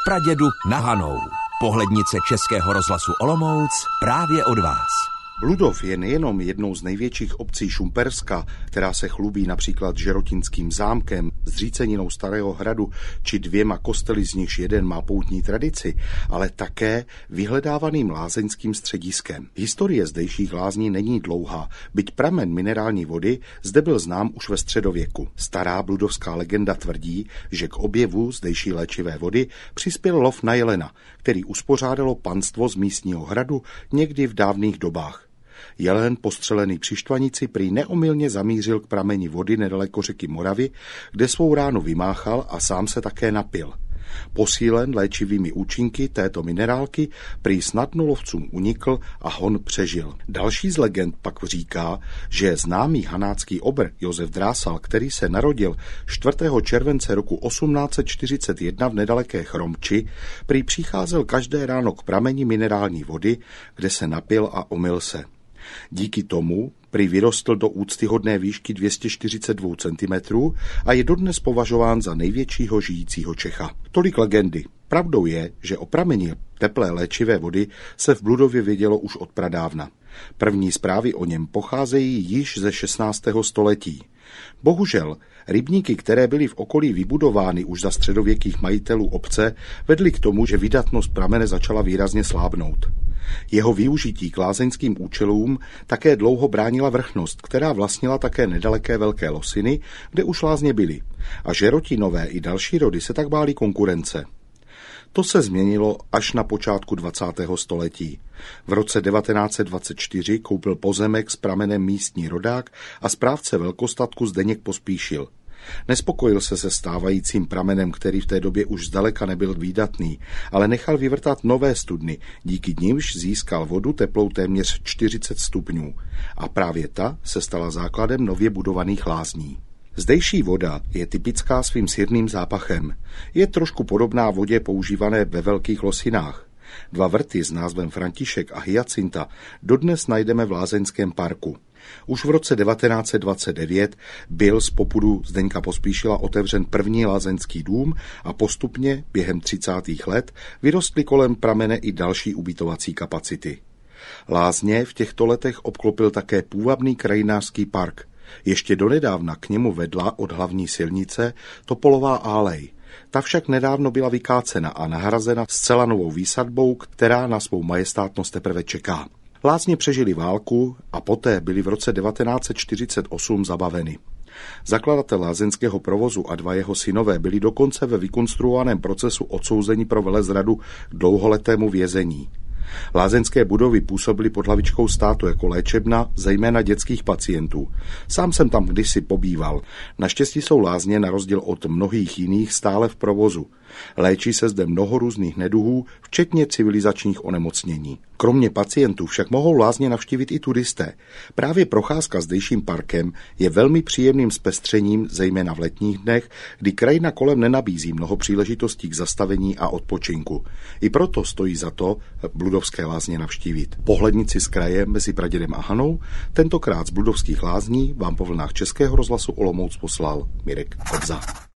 pradědu na Hanou. Pohlednice Českého rozhlasu Olomouc právě od vás. Bludov je nejenom jednou z největších obcí Šumperska, která se chlubí například Žerotinským zámkem, zříceninou Starého hradu či 2 kostely, z nichž jeden má poutní tradici, ale také vyhledávaným lázeňským střediskem. Historie zdejších lázní není dlouhá, byť pramen minerální vody zde byl znám už ve středověku. Stará bludovská legenda tvrdí, že k objevu zdejší léčivé vody přispěl lov na jelena, který uspořádalo panstvo z místního hradu někdy v dávných dobách. Jelen postřelený při Štvanici prý neomylně zamířil k prameni vody nedaleko řeky Moravy, kde svou ránu vymáchal a sám se také napil. Posílen léčivými účinky této minerálky prý snadno lovcům unikl a hon přežil. Další z legend pak říká, že známý hanácký obr Josef Drásal, který se narodil 4. července roku 1841 v nedaleké Chromči, prý přicházel každé ráno k prameni minerální vody, kde se napil a omyl se. Díky tomu prý vyrostl do úctyhodné výšky 242 cm a je dodnes považován za největšího žijícího Čecha. Tolik legendy. Pravdou je, že o prameni teplé léčivé vody se v Bludově vědělo už od pradávna. První zprávy o něm pocházejí již ze 16. století. Bohužel, rybníky, které byly v okolí vybudovány už za středověkých majitelů obce, vedly k tomu, že vydatnost pramene začala výrazně slábnout. Jeho využití k lázeňským účelům také dlouho bránila vrchnost, která vlastnila také nedaleké Velké Losiny, kde už lázně byly. A Žerotinové i další rody se tak báli konkurence. To se změnilo až na počátku 20. století. V roce 1924 koupil pozemek s pramenem místní rodák a správce velkostatku Zdeněk Pospíšil. Nespokojil se stávajícím pramenem, který v té době už zdaleka nebyl výdatný, ale nechal vyvrtat nové studny, díky nimž získal vodu teplou téměř 40 stupňů. A právě ta se stala základem nově budovaných lázní. Zdejší voda je typická svým sirným zápachem. Je trošku podobná vodě používané ve Velkých Losinách. 2 vrty s názvem František a Hyacinta dodnes najdeme v lázeňském parku. Už v roce 1929 byl z popudu Zdeňka Pospíšila otevřen první lázeňský dům a postupně během 30. let vyrostly kolem pramene i další ubytovací kapacity. Lázně v těchto letech obklopil také půvabný krajinářský park. Ještě donedávna k němu vedla od hlavní silnice Topolová álej. Ta však nedávno byla vykácena a nahrazena zcela novou výsadbou, která na svou majestátnost teprve čeká. Lázně přežili válku a poté byly v roce 1948 zabaveny. Zakladatel lázeňského provozu a 2 jeho synové byli dokonce ve vykonstruovaném procesu odsouzeni pro velezradu k dlouholetému vězení. Lázeňské budovy působily pod hlavičkou státu jako léčebna, zejména dětských pacientů. Sám jsem tam kdysi pobýval. Naštěstí jsou lázně na rozdíl od mnohých jiných stále v provozu. Léčí se zde mnoho různých neduhů, včetně civilizačních onemocnění. Kromě pacientů však mohou lázně navštívit i turisté. Právě procházka zdejším parkem je velmi příjemným zpestřením, zejména v letních dnech, kdy krajina kolem nenabízí mnoho příležitostí k zastavení a odpočinku. I proto stojí za to Bludovské lázně navštívit. Pohlednici z kraje mezi Pradědem a Hanou tentokrát z Bludovských lázní vám po vlnách Českého rozhlasu Olomouc poslal Mirek Kobza.